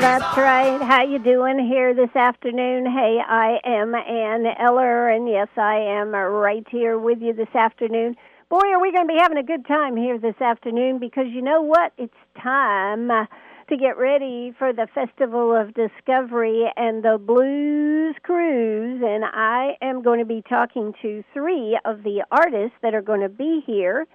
That's right. How you doing here this afternoon? Hey, I am Ann Eller, and yes, I am right here with you this afternoon. Boy, are we going to be having a good time here this afternoon, because you know what? It's time to get ready for the Festival of Discovery and the Blues Cruise, and I am going to be talking to three of the artists that are going to be here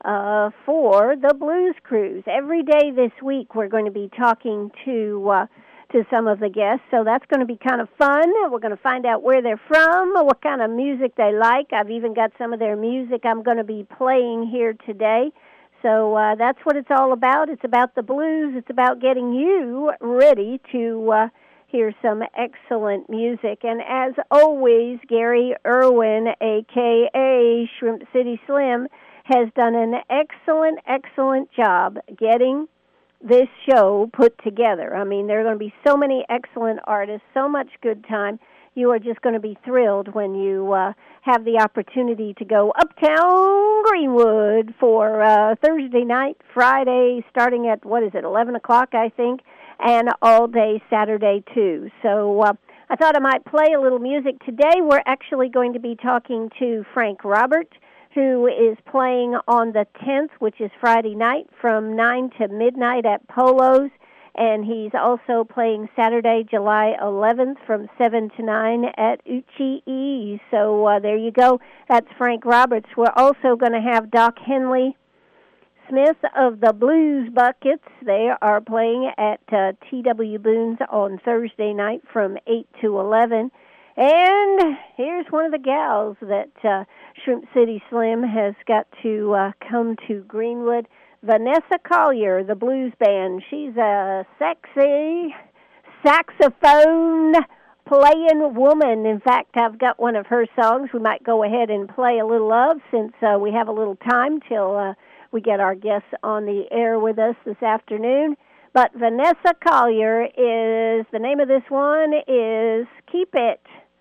for the Blues Cruise. Every day this week we're going to be talking to some of the guests, so that's going to be kind of fun. We're going to find out where they're from, what kind of music they like. I've even got some of their music I'm going to be playing here today. So that's what it's all about. It's about the blues. It's about getting you ready to hear some excellent music. And as always, Gary Irwin, a.k.a. Shrimp City Slim, has done an excellent job getting this show put together. I mean, there are going to be so many excellent artists, so much good time. You are just going to be thrilled when you have the opportunity to go uptown Greenwood for Thursday night, Friday, starting at, 11 o'clock, I think, and all day Saturday, too. So I thought I might play a little music. Today we're actually going to be talking to Frank Robert, who is playing on the 10th, which is Friday night, from 9 to midnight at Polo's. And he's also playing Saturday, July 11th, from 7 to 9 at Uchi E. So there you go. That's Frank Roberts. We're also going to have Doc Henley Smith of the Blues Buckets. They are playing at T.W. Boone's on Thursday night from 8 to 11. And here's one of the gals that Shrimp City Slim has got to come to Greenwood, Vanessa Collier, the blues band. She's a sexy saxophone playing woman. In fact, I've got one of her songs we might go ahead and play a little of, since we have a little time till we get our guests on the air with us this afternoon. But Vanessa Collier is, the name of this one is Keep It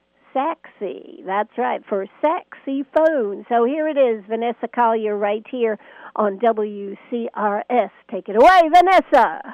Sexy. That's right, for Sexy Phone. So here it is, Vanessa Collier, right here on WCRS. Take it away, Vanessa.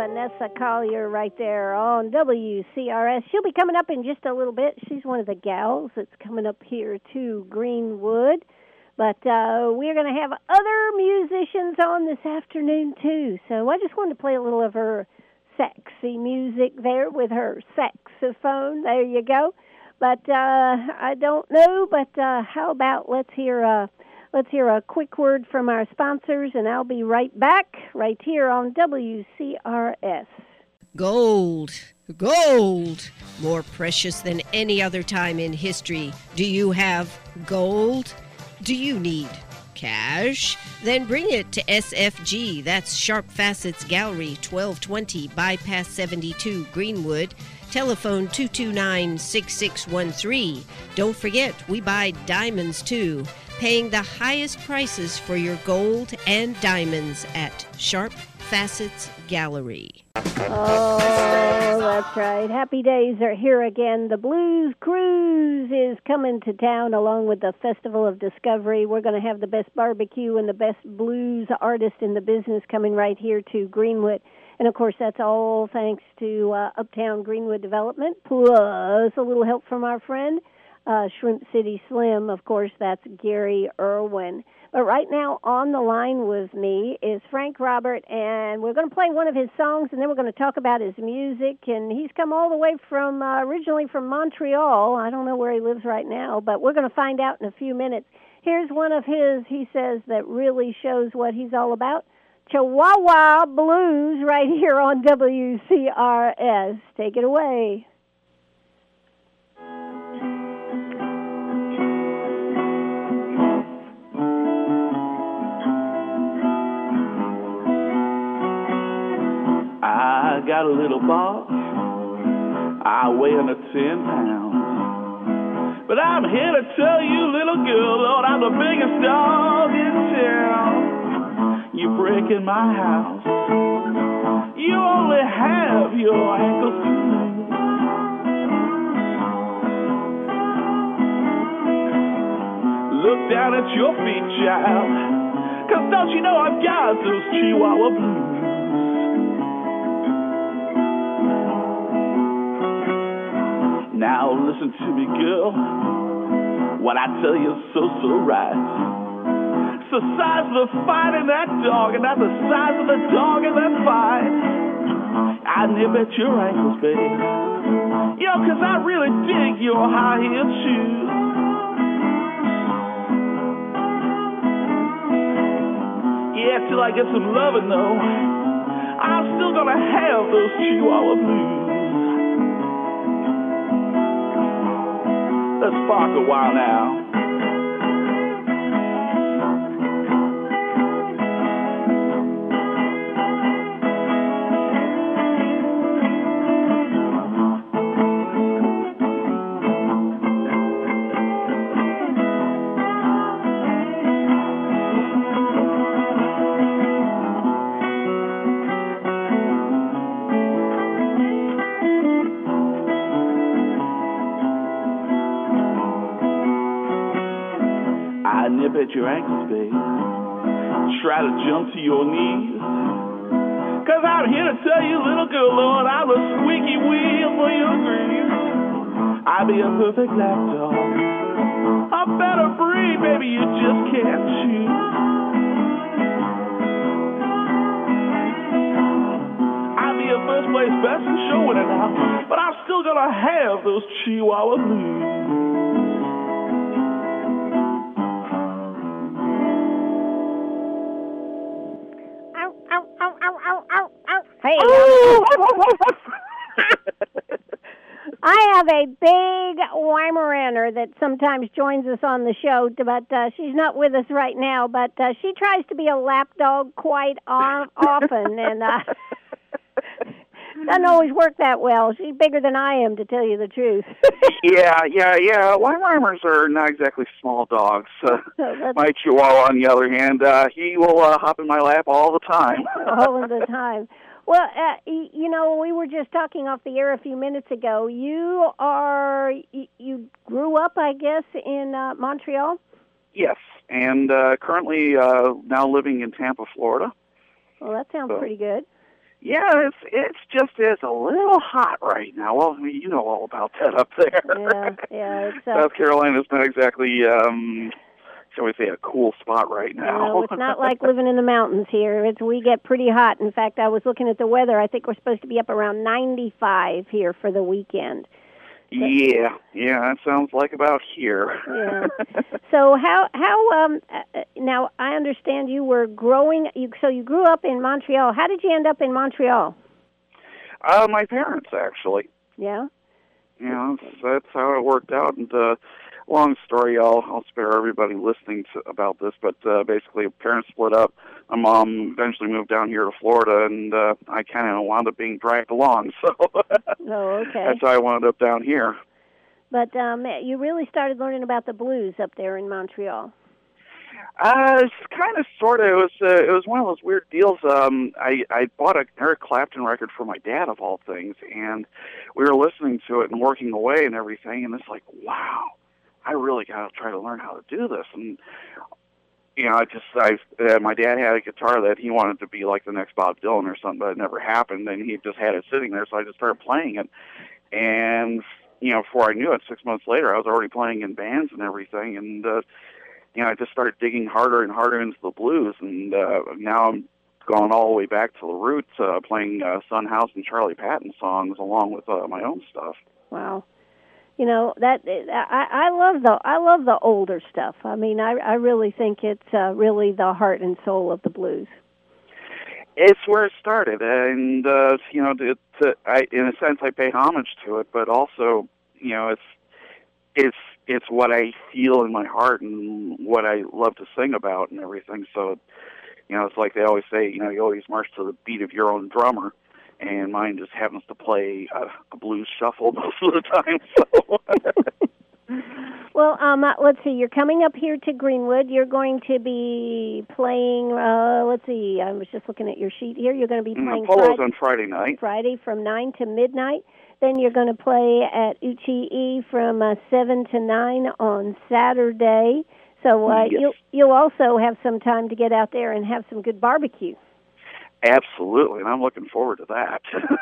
Vanessa Collier right there on WCRS. She'll be coming up in just a little bit. She's one of the gals that's coming up here to Greenwood. But we're going to have other musicians on this afternoon, too. So I just wanted to play a little of her sexy music there with her saxophone. There you go. But I don't know, but how about let's hear a quick word from our sponsors, and I'll be right back right here on WCRS. Gold. Gold. More precious than any other time in history. Do you have gold? Do you need cash? Then bring it to SFG. That's Sharp Facets Gallery, 1220 Bypass 72, Greenwood. Telephone 229-6613. Don't forget, we buy diamonds too. Paying the highest prices for your gold and diamonds at Sharp Facets Gallery. Oh, that's right. Happy days are here again. The Blues Cruise is coming to town along with the Festival of Discovery. We're going to have the best barbecue and the best blues artist in the business coming right here to Greenwood. And, of course, that's all thanks to Uptown Greenwood Development, plus a little help from our friend, Shrimp City Slim. Of course, that's Gary Irwin. But right now on the line with me is Frank Robert, and we're going to play one of his songs, and then we're going to talk about his music. And he's come all the way from, originally from Montreal. I don't know where he lives right now, but we're going to find out in a few minutes. Here's one of his, he says, that really shows what he's all about. Chihuahua Blues right here on WCRS. Take it away. I got a little boss, I weigh under 10 pounds. But I'm here to tell you, little girl, Lord, I'm the biggest dog in town. You're breaking my house, you only have your ankles to move. Look down at your feet, child, 'cause don't you know I've got those Chihuahua blues. Now listen to me, girl, what I tell you is so right. It's the size of the fight in that dog, and not the size of the dog in that fight. I nip at your ankles, babe, yo, 'cause I really dig your high-heeled shoes. Yeah, till I get some loving, though, I'm still gonna have those Chihuahua blues. Let's spark a while now. I nip at your ankles, babe. Try to jump to your knees. 'Cause I'm here to tell you, little girl, Lord, I'm a squeaky wheel for your grease. I'll be a perfect lapdog, a better breed, baby, you just can't choose. I'll be a first place best in show winner now, but I'm still gonna have those Chihuahua blues. Hey, I have a big Weimaraner that sometimes joins us on the show, but she's not with us right now. But she tries to be a lapdog quite often, and doesn't always work that well. She's bigger than I am, to tell you the truth. Yeah. Weimaraners are not exactly small dogs. My Chihuahua, on the other hand, he will hop in my lap all the time. All of the time. Well, you know, we were just talking off the air a few minutes ago. You grew up, I guess, in Montreal? Yes, and currently now living in Tampa, Florida. Well, that sounds pretty good. Yeah, it's a little hot right now. Well, you know all about that up there. Yeah. South Carolina's not exactly, shall we say, a cool spot right now. No, it's not like living in the mountains here. We get pretty hot. In fact, I was looking at the weather. I think we're supposed to be up around 95 here for the weekend. Yeah, that sounds like about here. Yeah. So how now I understand you were so you grew up in Montreal. How did you end up in Montreal? My parents, actually. Yeah? Yeah, that's how it worked out. And long story, I'll spare everybody listening about this, but basically parents split up. My mom eventually moved down here to Florida, and I kind of wound up being dragged along. So okay. That's how I wound up down here. But you really started learning about the blues up there in Montreal. It's kind of, sort of. It was one of those weird deals. I bought a Eric Clapton record for my dad, of all things, and we were listening to it and working away and everything, and it's like, wow, I really got to try to learn how to do this. And you know, my dad had a guitar that he wanted to be like the next Bob Dylan or something, but it never happened, and he just had it sitting there, so I just started playing it. And, you know, before I knew it, 6 months later, I was already playing in bands and everything, and, you know, I just started digging harder and harder into the blues, and now I'm going all the way back to the roots, playing Son House and Charlie Patton songs along with my own stuff. Wow. You know, that I love the older stuff. I mean, I really think it's really the heart and soul of the blues. It's where it started, and you know, in a sense, I pay homage to it, but also, you know, it's what I feel in my heart and what I love to sing about and everything. So, you know, it's like they always say, you know, you always march to the beat of your own drummer. And mine just happens to play a blues shuffle most of the time. So. Well, let's see. You're coming up here to Greenwood. You're going to be playing. Let's see. I was just looking at your sheet here. You're going to be playing Polo's on Friday night. Friday from 9 to midnight. Then you're going to play at UTE from 7 to 9 on Saturday. So yes. you'll also have some time to get out there and have some good barbecue. Absolutely, and I'm looking forward to that.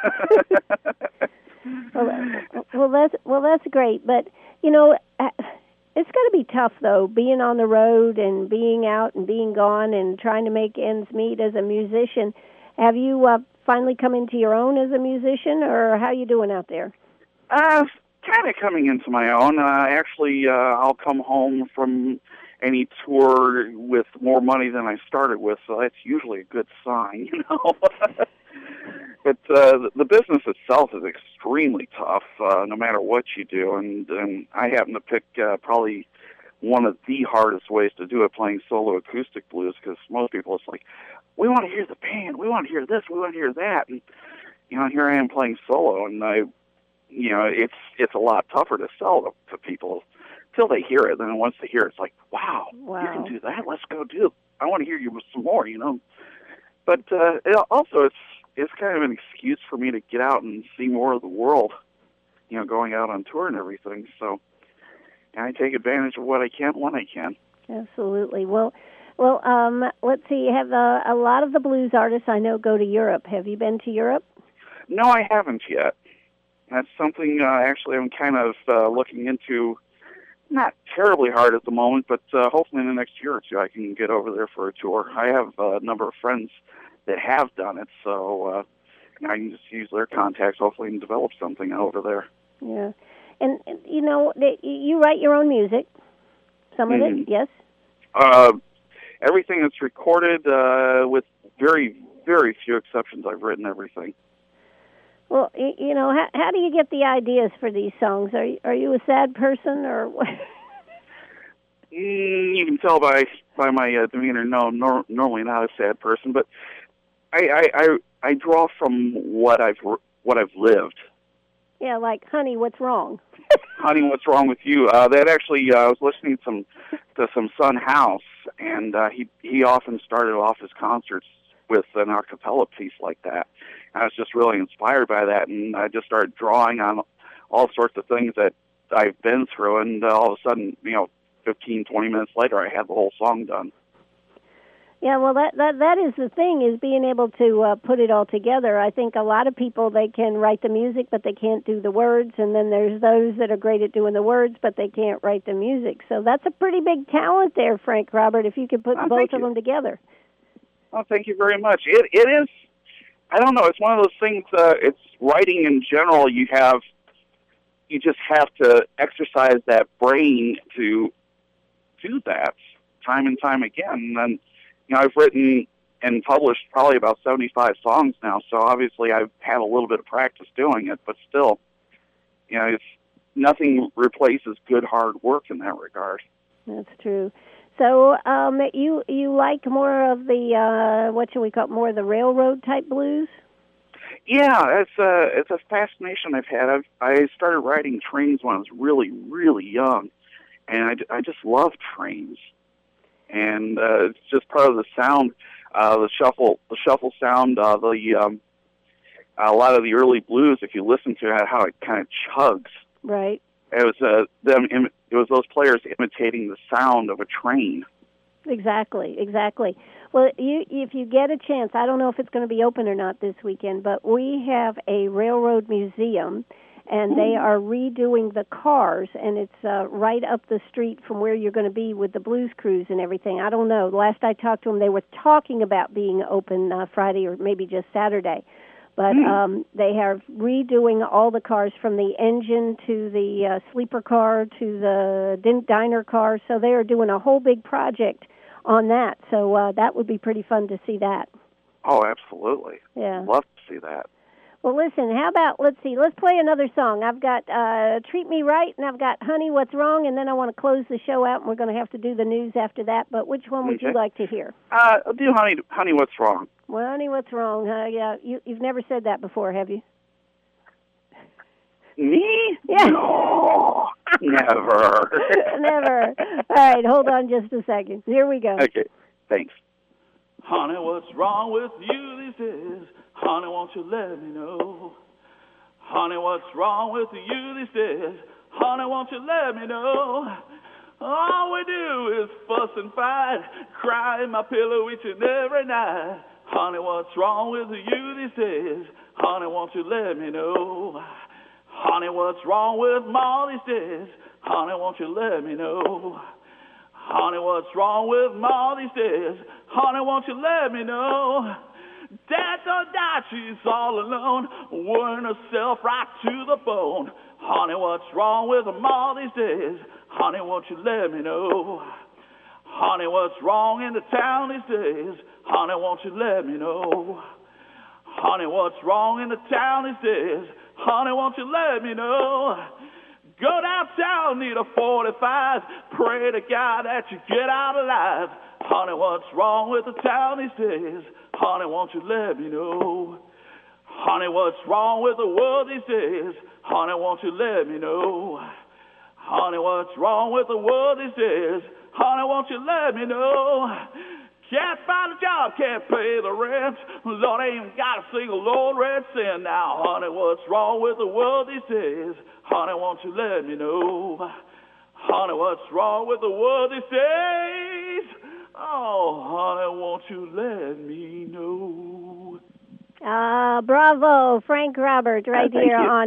well, that's great. But you know, it's going to be tough though, being on the road and being out and being gone and trying to make ends meet as a musician. Have you finally come into your own as a musician, or how you doing out there? Kind of coming into my own. Actually, I'll come home from any tour with more money than I started with, so that's usually a good sign, you know. But the business itself is extremely tough, no matter what you do, and I happen to pick probably one of the hardest ways to do it, playing solo acoustic blues, because most people, it's like, we want to hear the band, we want to hear this, we want to hear that, and, you know, here I am playing solo, and you know, it's a lot tougher to sell to people until they hear it. Then once they hear it, it's like, wow, you can do that. Let's go do it. I want to hear you with some more, you know. But also, it's kind of an excuse for me to get out and see more of the world, you know, going out on tour and everything. So I take advantage of what I can when I can. Absolutely. Well, let's see. You have a lot of the blues artists I know go to Europe. Have you been to Europe? No, I haven't yet. That's something actually I'm kind of looking into. Not terribly hard at the moment, but hopefully in the next year or two I can get over there for a tour. I have a number of friends that have done it, so I can just use their contacts hopefully and develop something over there. Yeah. And you know, you write your own music, some of it, yes? Everything that's recorded, with very, very few exceptions, I've written everything. Well, you know, how do you get the ideas for these songs? Are you a sad person, or what? You can tell by my demeanor. No, normally not a sad person, but I draw from what I've lived. Yeah, like, honey, what's wrong? Honey, what's wrong with you? That actually, I was listening to some Son House, and he often started off his concerts with an a cappella piece like that. I was just really inspired by that, and I just started drawing on all sorts of things that I've been through, and all of a sudden, you know, 15, 20 minutes later, I had the whole song done. Yeah, well, that is the thing, is being able to put it all together. I think a lot of people, they can write the music, but they can't do the words, and then there's those that are great at doing the words, but they can't write the music. So that's a pretty big talent there, Frank Robert, if you could put both of them together. Oh, thank you very much. It is, I don't know, it's one of those things, it's writing in general, you just have to exercise that brain to do that time and time again. And I've written and published probably about 75 songs now, so obviously I've had a little bit of practice doing it, but still, it's nothing replaces good hard work in that regard. That's true. So you like more of the what should we call it, more of the railroad type blues? Yeah, it's a fascination I've had. I started writing trains when I was really, really young, and I just love trains. And it's just part of the sound, the shuffle sound, a lot of the early blues. If you listen to it, how it kind of chugs. Right. It was It was those players imitating the sound of a train. Exactly. Well, if you get a chance, I don't know if it's going to be open or not this weekend, but we have a railroad museum. And they are redoing the cars, and it's right up the street from where you're going to be with the Blues Cruise and everything. I don't know. Last I talked to them, they were talking about being open Friday or maybe just Saturday. But they are redoing all the cars, from the engine to the sleeper car to the diner car. So they are doing a whole big project on that. So that would be pretty fun to see that. Oh, absolutely. Yeah. Love to see that. Well, listen, how about, let's play another song. I've got Treat Me Right, and I've got Honey, What's Wrong, and then I want to close the show out, and we're going to have to do the news after that. But which one would you like to hear? I'll do Honey, What's Wrong. Well, Honey, What's Wrong? Yeah, you've never said that before, have you? Me? Yeah. No, never. Never. All right, hold on just a second. Here we go. Okay, thanks. Honey, what's wrong with you these days? Honey, won't you let me know? Honey, what's wrong with you these days? Honey, won't you let me know? All we do is fuss and fight, cry in my pillow each and every night. Honey, what's wrong with you these days? Honey, won't you let me know? Honey, what's wrong with Ma these days? Honey, won't you let me know? Honey, what's wrong with Ma these days? Honey, won't you let me know? Dad don't die, she's all alone, worn herself right to the bone. Honey, what's wrong with Ma these days? Honey, won't you let me know? Honey, what's wrong in the town these days? Honey, won't you let me know? Honey, what's wrong in the town these days? Honey, won't you let me know? Go downtown, need a 45. Pray to God that you get out alive. Honey, what's wrong with the town these days? Honey, won't you let me know? Honey, what's wrong with the world these days? Honey, won't you let me know? Honey, what's wrong with the world these days? Honey, won't you let me know? Can't find a job, can't pay the rent. Lord, ain't even got a single old red cent. Now, honey, what's wrong with the world these days? Honey, won't you let me know? Honey, what's wrong with the world these days? Oh, honey, won't you let me know? Bravo, Frank Robert, right here on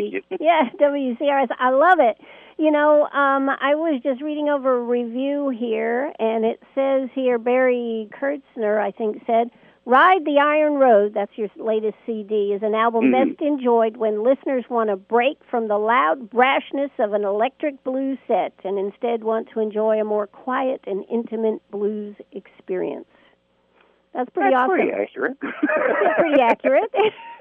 WCRS. I love it. You know, I was just reading over a review here, and it says here, Barry Kurtzner, I think, said, Ride the Iron Road, that's your latest CD, is an album best enjoyed when listeners want to break from the loud brashness of an electric blues set and instead want to enjoy a more quiet and intimate blues experience. That's pretty awesome. Pretty accurate. Pretty accurate.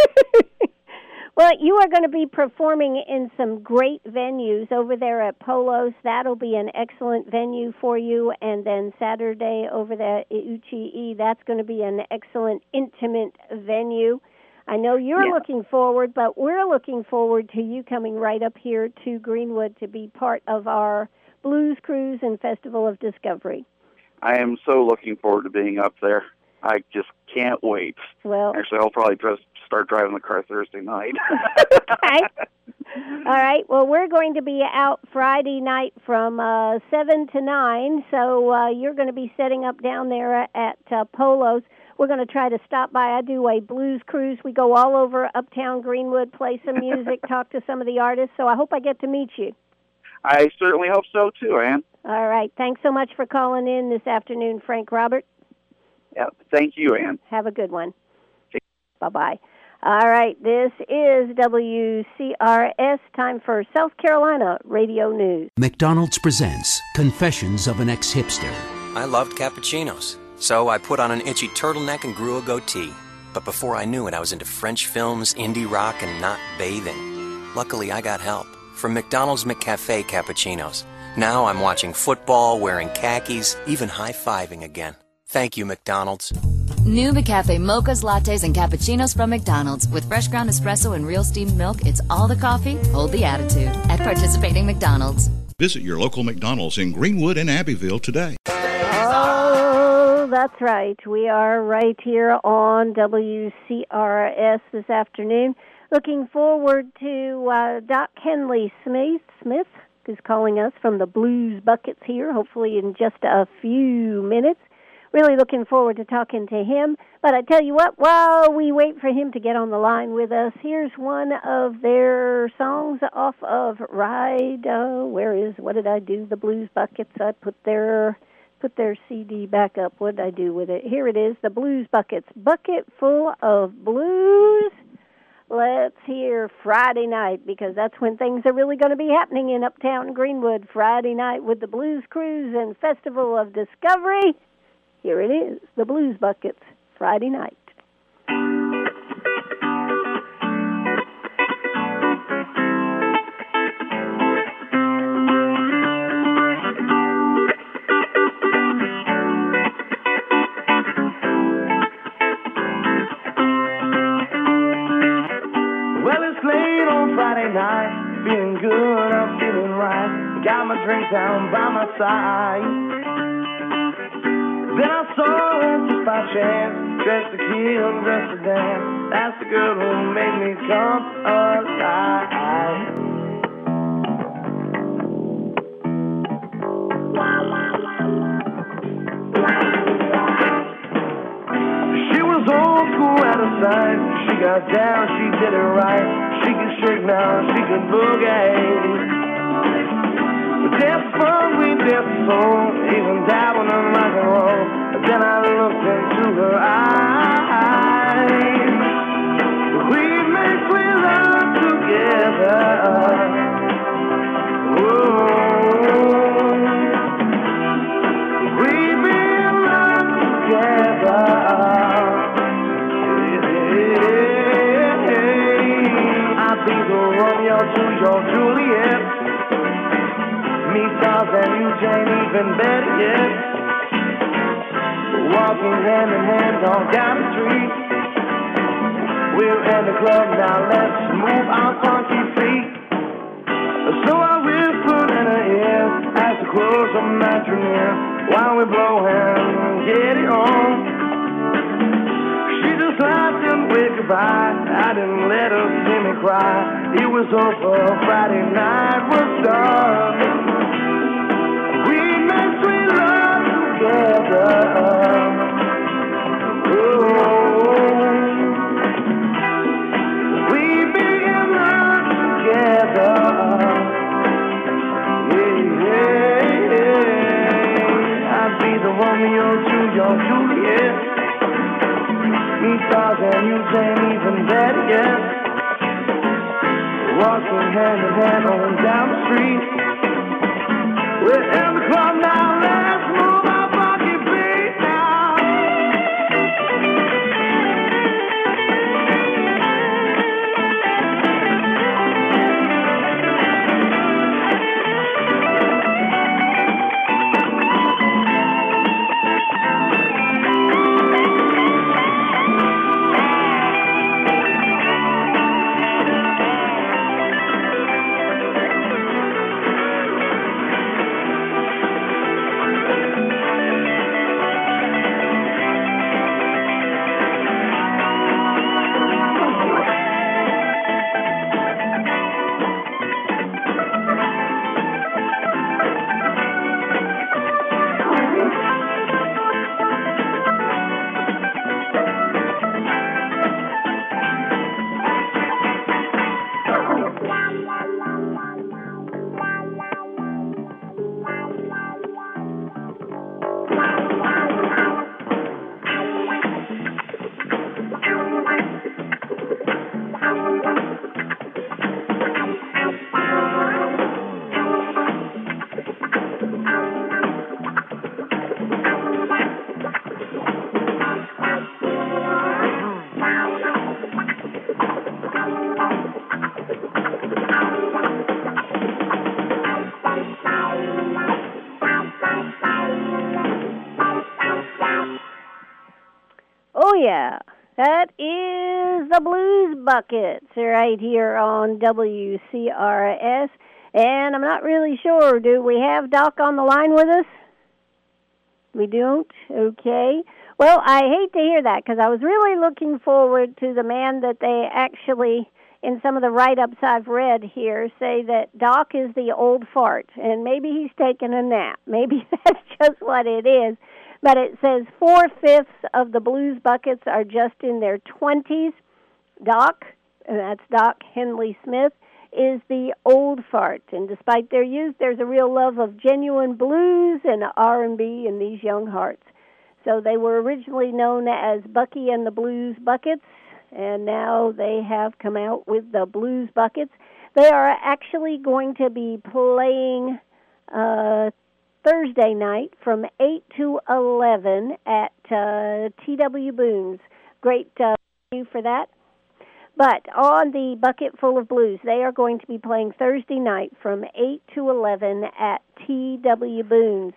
Well, you are going to be performing in some great venues over there at Polos. That'll be an excellent venue for you. And then Saturday over there at UCE, that's going to be an excellent, intimate venue. I know you're looking forward, but we're looking forward to you coming right up here to Greenwood to be part of our Blues Cruise and Festival of Discovery. I am so looking forward to being up there. I just can't wait. Well, actually, I'll probably just start driving the car Thursday night. okay. All right. Well, we're going to be out Friday night from 7 to 9, so you're going to be setting up down there at Polo's. We're going to try to stop by. I do a blues cruise. We go all over Uptown Greenwood, play some music, talk to some of the artists, so I hope I get to meet you. I certainly hope so, too, Ann. All right. Thanks so much for calling in this afternoon, Frank Robert. Yeah, thank you, Ann. Have a good one. Bye-bye. All right, this is WCRS, time for South Carolina Radio News. McDonald's presents Confessions of an Ex-Hipster. I loved cappuccinos, so I put on an itchy turtleneck and grew a goatee. But before I knew it, I was into French films, indie rock, and not bathing. Luckily, I got help from McDonald's McCafe cappuccinos. Now I'm watching football, wearing khakis, even high-fiving again. Thank you, McDonald's. New McCafe mochas, lattes, and cappuccinos from McDonald's. With fresh ground espresso and real steamed milk, it's all the coffee, hold the attitude. At participating McDonald's. Visit your local McDonald's in Greenwood and Abbeville today. Oh, that's right. We are right here on WCRS this afternoon. Looking forward to Doc Henley Smith is calling us from the Blues Buckets here, hopefully in just a few minutes. Really looking forward to talking to him. But I tell you what, while we wait for him to get on the line with us, here's one of their songs off of Ride. What did I do? The Blues Buckets. I put their CD back up. What did I do with it? Here it is, the Blues Buckets. Bucket full of blues. Let's hear Friday Night, because that's when things are really going to be happening in Uptown Greenwood. Friday night with the Blues Cruise and Festival of Discovery. Here it is, the Blues Buckets, Friday Night. Well, it's late on Friday night, feeling good, I'm feeling right. Got my drink down by my side. Then I saw her just by chance, dressed to kill, dressed to dance. That's the girl who made me come alive. She was old school at her side. She got down, she did it right. She could shake now, she could boogie. Dance fun, we dance soul, even dabbled in rock and roll. But then I looked into her eyes. We make sweet love together. Whoa. We be in love together. I'll be the Romeo to your Juliet. Me, Charles, and you, Jane, even better yet. Walking hand in hand on down the street. We're in the club now, let's move our funky feet. So I whispered in her ear as the close of my dream, while we blow and get it on. She just laughed and waved goodbye. I didn't let her see me cry. It was over, Friday night was done. Sweet love together. Oh, we be in love together. Yeah, yeah, yeah. I'd be the Romeo to your Juliet. Me, Charles, and you, Jane, even better yet. Walking hand in hand on down the street. We're in the club now, let's move our funky feet now. yeah. That is the Blues Buckets right here on WCRS. And I'm not really sure. Do we have Doc on the line with us? We don't? Okay. Well, I hate to hear that because I was really looking forward to the man that they actually, in some of the write-ups I've read here, say that Doc is the old fart. And maybe he's taking a nap. Maybe that's just what it is. But it says 4/5 of the Blues Buckets are just in their 20s. Doc, and that's Doc Henley Smith, is the old fart. And despite their youth, there's a real love of genuine blues and R&B in these young hearts. So they were originally known as Bucky and the Blues Buckets, and now they have come out with the Blues Buckets. They are actually going to be playing Thursday night from 8 to 11 at T.W. Boone's. Great venue for that. But on the Bucket Full of Blues, they are going to be playing Thursday night from 8 to 11 at T.W. Boone's.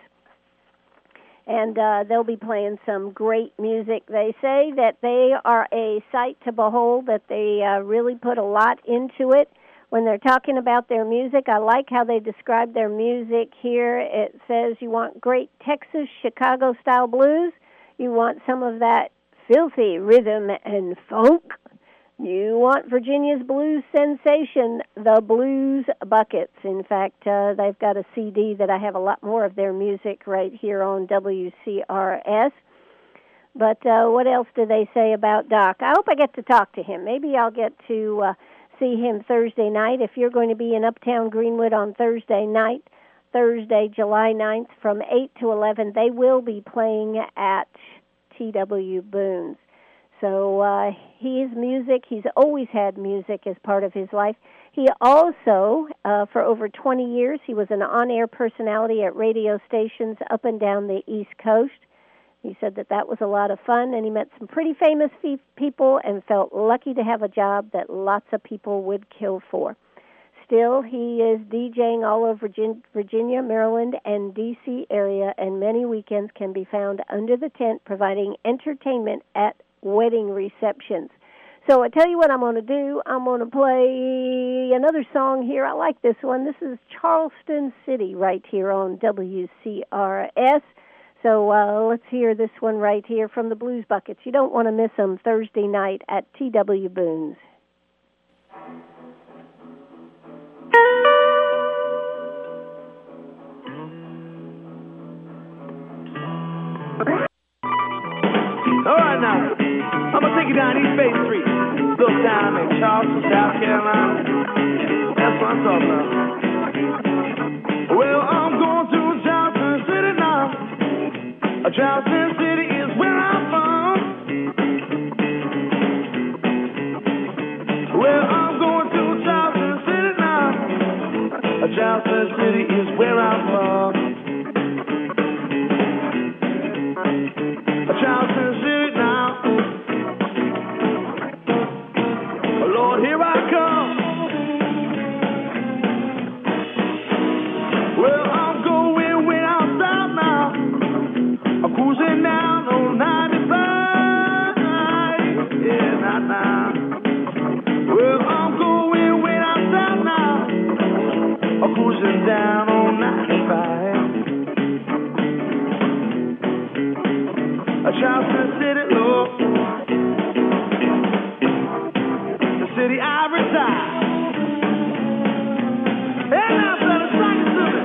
And they'll be playing some great music. They say that they are a sight to behold, that they really put a lot into it. When they're talking about their music, I like how they describe their music here. It says you want great Texas, Chicago-style blues. You want some of that filthy rhythm and funk. You want Virginia's blues sensation, the Blues Buckets. In fact, they've got a CD that I have a lot more of their music right here on WCRS. But what else do they say about Doc? I hope I get to talk to him. Maybe I'll get to see him Thursday night. If you're going to be in Uptown Greenwood on Thursday night, Thursday, July 9th, from 8 to 11, they will be playing at T.W. Boone's. So his music, he's always had music as part of his life. He also, for over 20 years, he was an on-air personality at radio stations up and down the East Coast. He said that that was a lot of fun, and he met some pretty famous people and felt lucky to have a job that lots of people would kill for. Still, he is DJing all over Virginia, Maryland, and D.C. area, and many weekends can be found under the tent providing entertainment at wedding receptions. So I tell you what I'm going to do. I'm going to play another song here. I like this one. This is Charleston City right here on WCRS. So let's hear this one right here from the Blues Buckets. You don't want to miss them Thursday night at T.W. Boone's. All right, now, I'm going to take you down East Bay Street. Little town in Charleston, South Carolina. That's what I'm talking about. Well, I'm going to Charleston City now. Charleston City is where I'm from. Well, I'm going to Charleston City now. Charleston City is where I'm from. Charleston City now. Lord, here I come. Well, I'm going way out south now. I'm cruising down on 95. Yeah, not now. Well, I'm going way out south now. I'm cruising down on 95. Charleston City, Lord, the city I reside. And now, brother, sing it to me.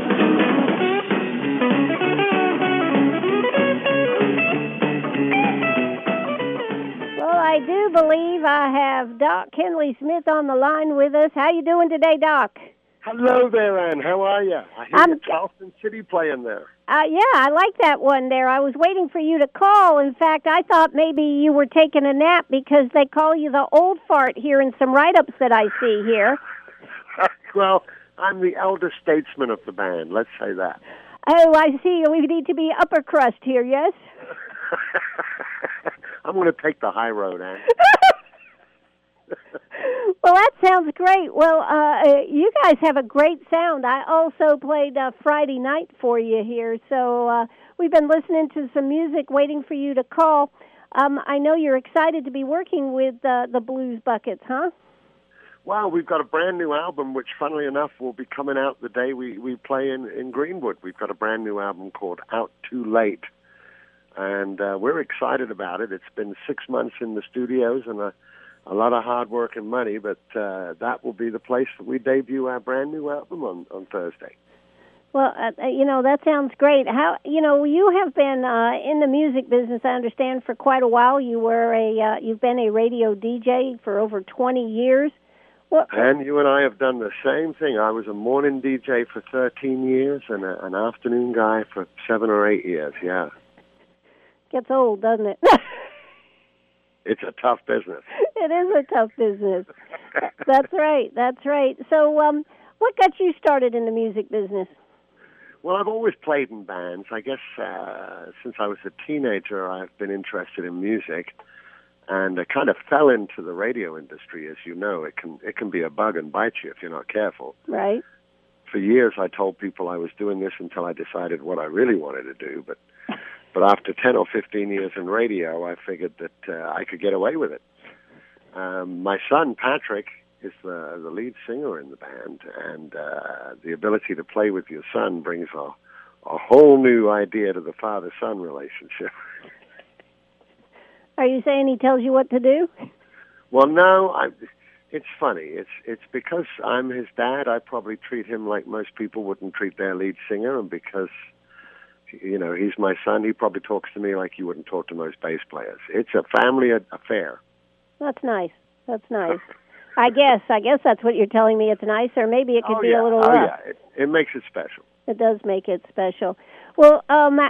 Well, I do believe I have Doc Henley Smith on the line with us. How you doing today, Doc? Hello there, Ann. How are you? I hear you Charleston City playing there. Yeah, I like that one there. I was waiting for you to call. In fact, I thought maybe you were taking a nap because they call you the old fart here in some write-ups that I see here. Well, I'm the elder statesman of the band. Let's say that. Oh, I see. We need to be upper crust here, yes? I'm going to take the high road, Ann. Well, that sounds great. Well, you guys have a great sound. I also played Friday night for you here, so we've been listening to some music, waiting for you to call. I know you're excited to be working with the Blues Buckets, huh? Well, we've got a brand new album, which, funnily enough, will be coming out the day we play in Greenwood. We've got a brand new album called Out Too Late, and we're excited about it. It's been 6 months in the studios and a lot of hard work and money, but that will be the place that we debut our brand new album on Thursday. Well, that sounds great. How, you have been in the music business, I understand, for quite a while. You've been a radio DJ for over 20 years. And you and I have done the same thing. I was a morning DJ for 13 years and an afternoon guy for 7 or 8 years, yeah. Gets old, doesn't it? It's a tough business. It is a tough business. That's right. So what got you started in the music business? Well, I've always played in bands. I guess since I was a teenager, I've been interested in music. And I kind of fell into the radio industry, as you know. It can be a bug and bite you if you're not careful. Right. For years, I told people I was doing this until I decided what I really wanted to do. But after 10 or 15 years in radio, I figured that I could get away with it. My son, Patrick, is the lead singer in the band, and the ability to play with your son brings a whole new idea to the father-son relationship. Are you saying he tells you what to do? Well, no, it's funny. It's because I'm his dad, I probably treat him like most people wouldn't treat their lead singer, and because, he's my son, he probably talks to me like you wouldn't talk to most bass players. It's a family affair. That's nice. I guess that's what you're telling me. It's nice, or maybe it could be a little rough. Yeah, it makes it special. It does make it special. Well,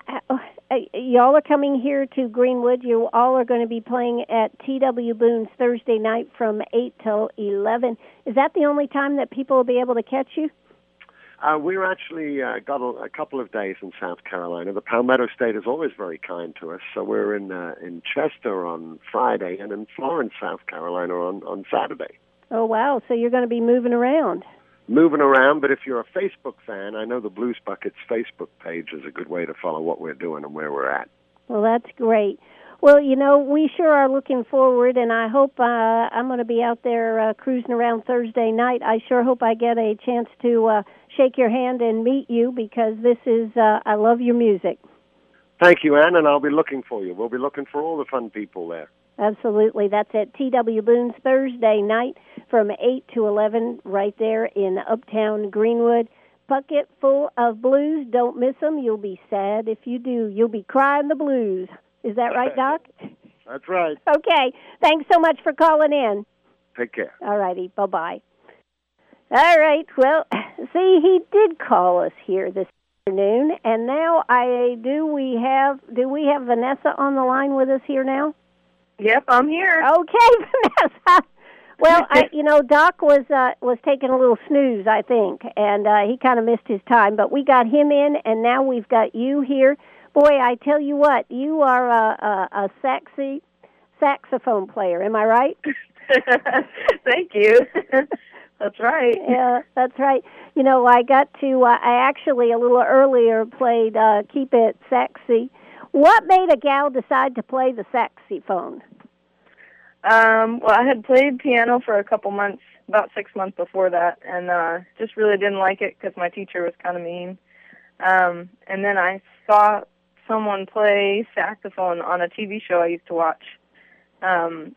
y'all are coming here to Greenwood. You all are going to be playing at T.W. Boone's Thursday night from 8 till 11. Is that the only time that people will be able to catch you? We're actually got a couple of days in South Carolina. The Palmetto State is always very kind to us, so we're in Chester on Friday and in Florence, South Carolina on Saturday. Oh, wow. So you're going to be moving around. But if you're a Facebook fan, I know the Blues Buckets Facebook page is a good way to follow what we're doing and where we're at. Well, that's great. Well, we sure are looking forward, and I hope I'm going to be out there cruising around Thursday night. I sure hope I get a chance to shake your hand and meet you, because this is, I love your music. Thank you, Ann, and I'll be looking for you. We'll be looking for all the fun people there. Absolutely. That's at T.W. Boone's Thursday night from 8 to 11 right there in Uptown Greenwood. Bucket full of blues. Don't miss them. You'll be sad if you do. You'll be crying the blues. Is that right, Doc? That's right. Okay. Thanks so much for calling in. Take care. All righty. Bye-bye. All right. Well, see, he did call us here this afternoon, and now do we have Vanessa on the line with us here now? Yep, I'm here. Okay, Vanessa. Well, Doc was taking a little snooze, I think, and he kind of missed his time. But we got him in, and now we've got you here. Boy, I tell you what, you are a sexy saxophone player. Am I right? Thank you. That's right. Yeah, that's right. I got to, I actually a little earlier played Keep It Sexy. What made a gal decide to play the saxophone? Well, I had played piano for a couple months, about 6 months before that, and just really didn't like it because my teacher was kind of mean. And then I saw someone play saxophone on a TV show I used to watch. And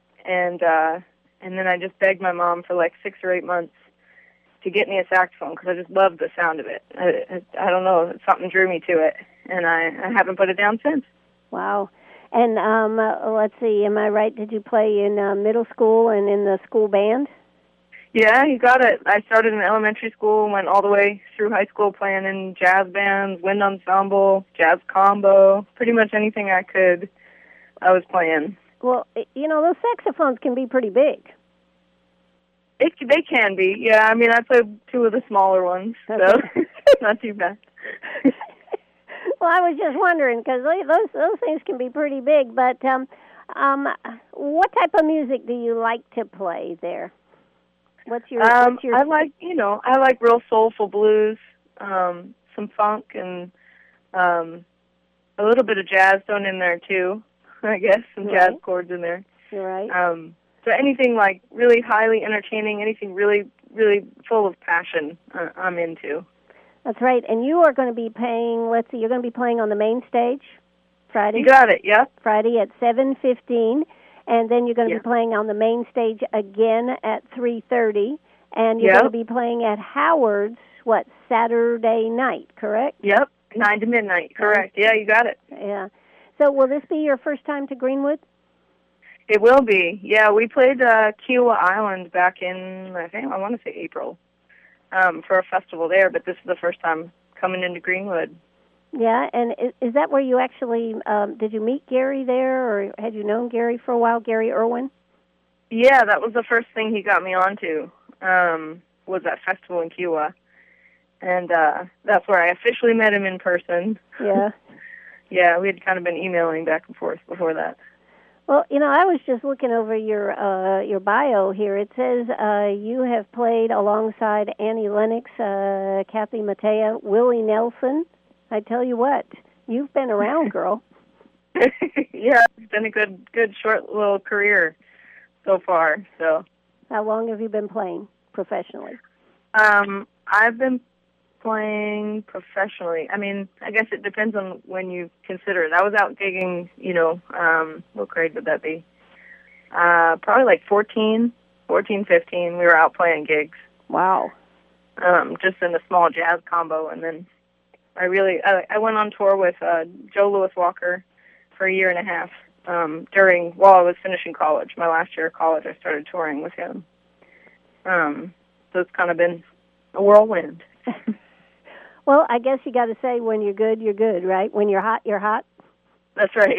then I just begged my mom for like 6 or 8 months to get me a saxophone because I just loved the sound of it. I don't know, something drew me to it, and I haven't put it down since. Wow. And let's see, am I right? Did you play in middle school and in the school band? Yeah, you got it. I started in elementary school, went all the way through high school playing in jazz bands, wind ensemble, jazz combo, pretty much anything I could, I was playing. Well, those saxophones can be pretty big. They can be, yeah. I mean, I played 2 of the smaller ones, so not too bad. Well, I was just wondering, because those things can be pretty big, but what type of music do you like to play there? What's your I like real soulful blues, some funk, and a little bit of jazz thrown in there too. I guess, some jazz chords in there. Right. So anything like really highly entertaining, anything really, really full of passion, I'm into. That's right. And you are going to be playing, let's see, you're going to be playing on the main stage Friday? You got it, yep. Friday at 7:15, and then you're going to be playing on the main stage again at 3:30, and you're going to be playing at Howard's, Saturday night, correct? Yep, 9 to midnight, correct. Yeah, you got it. Yeah. So will this be your first time to Greenwood? It will be. Yeah, we played Kiowa Island back in, I want to say April, for a festival there, but this is the first time coming into Greenwood. Yeah, and is that where you actually, did you meet Gary there, or had you known Gary for a while, Gary Irwin? Yeah, that was the first thing he got me onto, was that festival in Kiowa. And that's where I officially met him in person. Yeah. Yeah, we had kind of been emailing back and forth before that. Well, I was just looking over your bio here. It says you have played alongside Annie Lennox, Kathy Mattea, Willie Nelson. I tell you what, you've been around, girl. Yeah, it's been a good short little career so far. So, how long have you been playing professionally? I've been playing professionally. I mean, I guess it depends on when you consider it. I was out gigging, what grade would that be? Probably like 14, 15. We were out playing gigs. Wow. Just in a small jazz combo. And then I went on tour with Joe Louis Walker for a year and a half while I was finishing college. My last year of college, I started touring with him. So it's kind of been a whirlwind. Well, I guess you got to say when you're good, right? When you're hot, you're hot. That's right.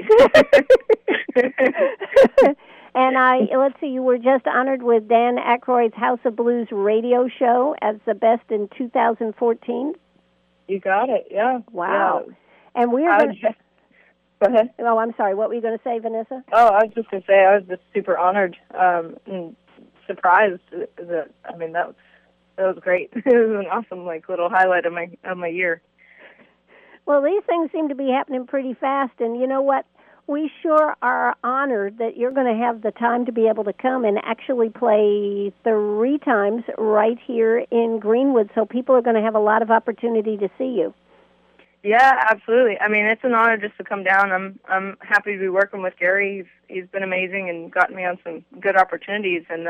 And let's see, you were just honored with Dan Aykroyd's House of Blues radio show as the best in 2014. You got it, yeah. Wow. Yeah. And we're going to... Go ahead. Oh, I'm sorry. What were you going to say, Vanessa? Oh, I was just going to say I was just super honored and surprised. That was great. It was an awesome, little highlight of my year. Well, these things seem to be happening pretty fast, and you know what? We sure are honored that you're going to have the time to be able to come and actually play 3 times right here in Greenwood, so people are going to have a lot of opportunity to see you. Yeah, absolutely. I mean, it's an honor just to come down. I'm happy to be working with Gary. He's been amazing and gotten me on some good opportunities, and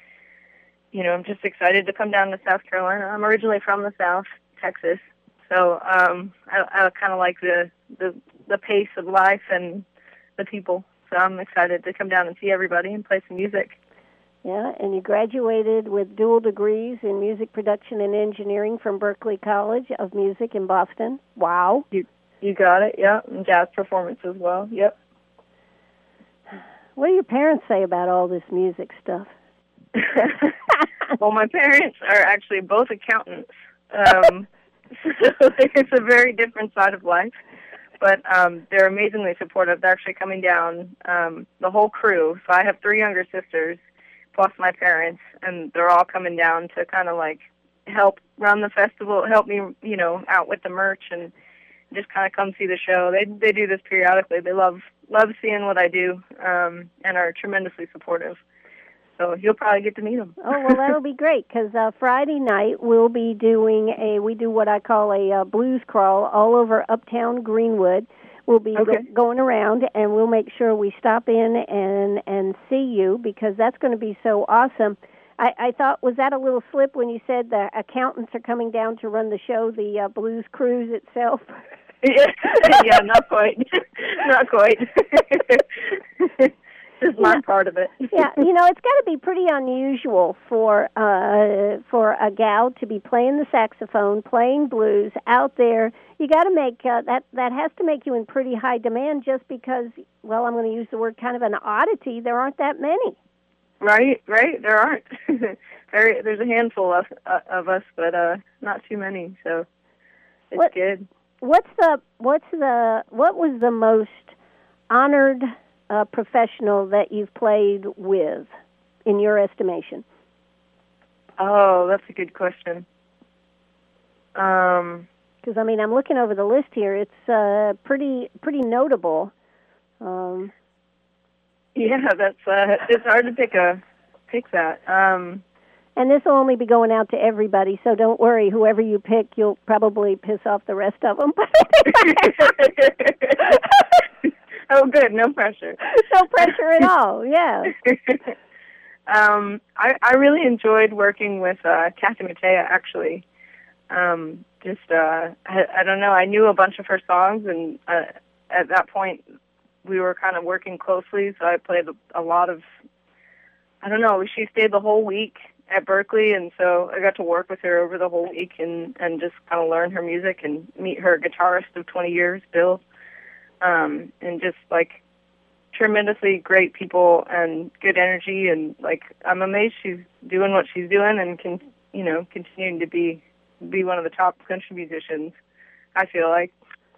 I'm just excited to come down to South Carolina. I'm originally from the South, Texas, so I kind of like the pace of life and the people. So I'm excited to come down and see everybody and play some music. Yeah, and you graduated with dual degrees in music production and engineering from Berklee College of Music in Boston. Wow. You got it, yeah, and jazz performance as well, yep. What do your parents say about all this music stuff? Well, my parents are actually both accountants, so it's a very different side of life. But they're amazingly supportive. They're actually coming down, the whole crew. So I have 3 younger sisters, plus my parents, and they're all coming down to kind of help run the festival, help me, out with the merch, and just kind of come see the show. They do this periodically. They love seeing what I do, and are tremendously supportive. So you'll probably get to meet them. Oh, well, that'll be great, because Friday night we'll be doing we do what I call a blues crawl all over uptown Greenwood. We'll be going around, and we'll make sure we stop in and see you, because that's going to be so awesome. I thought, was that a little slip when you said the accountants are coming down to run the show, the blues cruise itself? Yeah, not quite. Not quite. Just my part of it. Yeah, it's got to be pretty unusual for a gal to be playing the saxophone, playing blues out there. You got to make that has to make you in pretty high demand, just because, well, I'm going to use the word kind of an oddity. There aren't that many. Right. There aren't. There's a handful of us, but not too many. So it's good. What was the most honored professional that you've played with, in your estimation? Oh, that's a good question. Because I'm looking over the list here. It's pretty notable. Yeah, that's it's hard to pick that. And this will only be going out to everybody, so don't worry. Whoever you pick, you'll probably piss off the rest of them. Oh, good. No pressure. No pressure at all. Yeah. I really enjoyed working with Kathy Mattea, actually. I don't know. I knew a bunch of her songs, and at that point, we were kind of working closely, so I played a lot of, I don't know, she stayed the whole week at Berkeley, and so I got to work with her over the whole week and just kind of learn her music and meet her guitarist of 20 years, Bill, and just, like, tremendously great people and good energy, and, like, I'm amazed she's doing what she's doing and continuing to be one of the top country musicians, I feel like.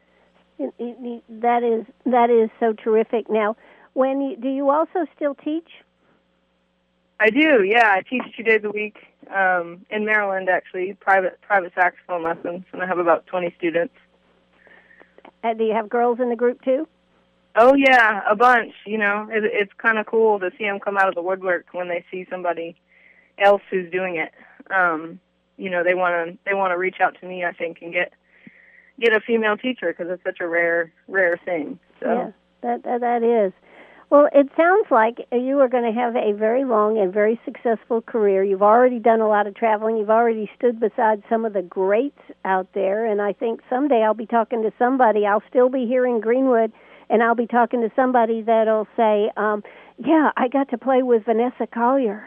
That is so terrific. Now, do you also still teach? I do, yeah. I teach 2 days a week in Maryland, actually, private saxophone lessons, and I have about 20 students. And do you have girls in the group, too? Oh, yeah, a bunch. It's kind of cool to see them come out of the woodwork when they see somebody else who's doing it. They want to reach out to me, I think, and get a female teacher because it's such a rare thing. So. Yeah, that is. Well, it sounds like you are going to have a very long and very successful career. You've already done a lot of traveling. You've already stood beside some of the greats out there, and I think someday I'll be talking to somebody. I'll still be here in Greenwood, and I'll be talking to somebody that'll say, yeah, I got to play with Vanessa Collier.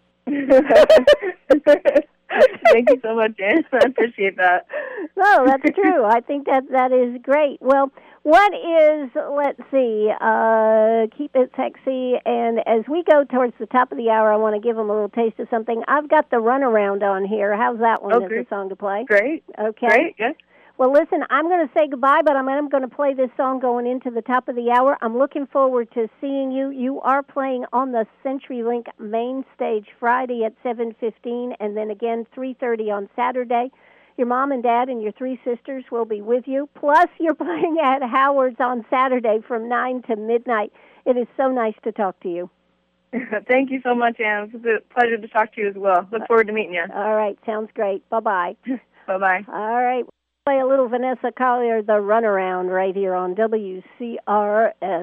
Thank you so much, Jan. I appreciate that. No, that's true. I think that is great. Well, what is, let's see, keep it sexy, and as we go towards the top of the hour, I want to give them a little taste of something. I've got the Runaround on here. How's that one as a song to play? Great. Okay. Great, yes. Well, listen, I'm going to say goodbye, but I'm going to play this song going into the top of the hour. I'm looking forward to seeing you. You are playing on the CenturyLink main stage Friday at 7:15, and then again 3:30 on Saturday. Your mom and dad and your 3 sisters will be with you. Plus, you're playing at Howard's on Saturday from 9 to midnight. It is so nice to talk to you. Thank you so much, Ann. It's a pleasure to talk to you as well. Look forward to meeting you. All right. Sounds great. Bye-bye. Bye-bye. All right. Play a little Vanessa Collier, The Runaround, right here on WCRS.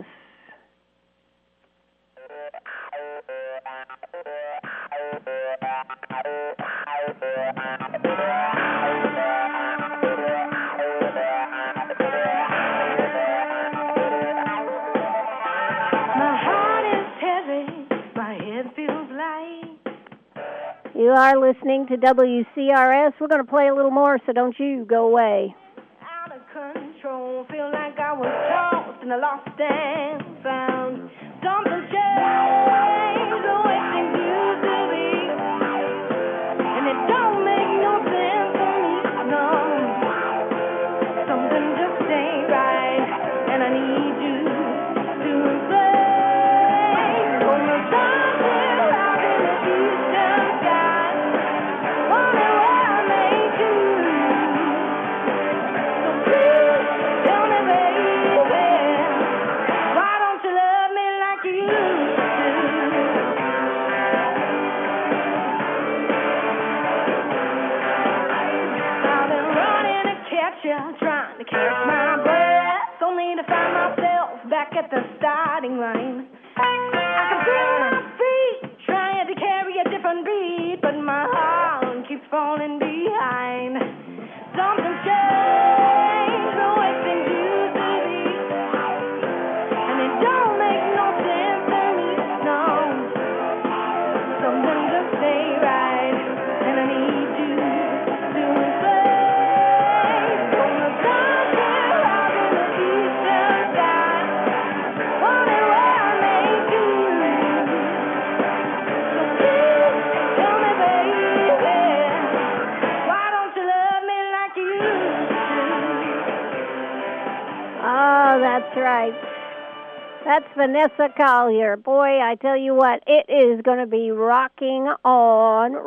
You are listening to WCRS. We're going to play a little more, so don't you go away. Out of control, feel like I was lost and I lost and found. Something changed the way things used to be, and it don't make no sense to me, no. Something just ain't right, and I need you to explain. On the sunset out in the eastern sky, wonder what I may do. So please tell me, baby, why don't you love me like you used to? I've been running to catch you, trying to catch my breath, only to find myself back at the starting line. I can feel my feet trying to carry a different beat, but my heart keeps falling behind. Something's changed the way things used to be, and it don't make no sense to me, no. Something just ain't right, and I need you to explain. From the sunset out in the eastern sky, wonder what I may do. So please tell me, baby, why don't you love me like you used to? Oh, that's right. That's Vanessa Collier. Boy, I tell you what, it is going to be rocking on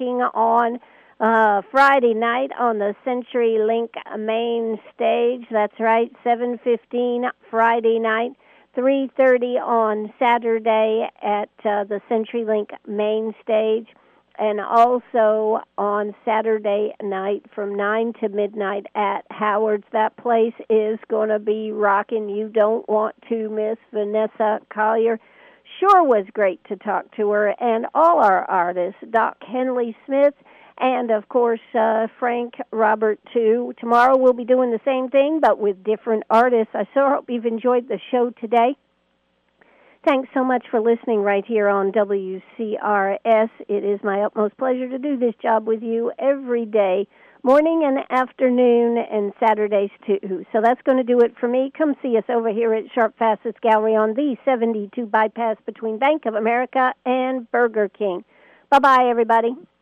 Friday night on the CenturyLink main stage. That's right, 7:15 Friday night. 3:30 on Saturday at the CenturyLink main stage, and also on Saturday night from 9 to midnight at Howard's. That place is going to be rocking. You don't want to miss Vanessa Collier. Sure was great to talk to her, and all our artists, Doc Henley Smith, and, of course, Frank Robert, too. Tomorrow we'll be doing the same thing, but with different artists. I so hope you've enjoyed the show today. Thanks so much for listening right here on WCRS. It is my utmost pleasure to do this job with you every day, morning and afternoon, and Saturdays, too. So that's going to do it for me. Come see us over here at Sharp Facets Gallery on the 72 bypass between Bank of America and Burger King. Bye-bye, everybody.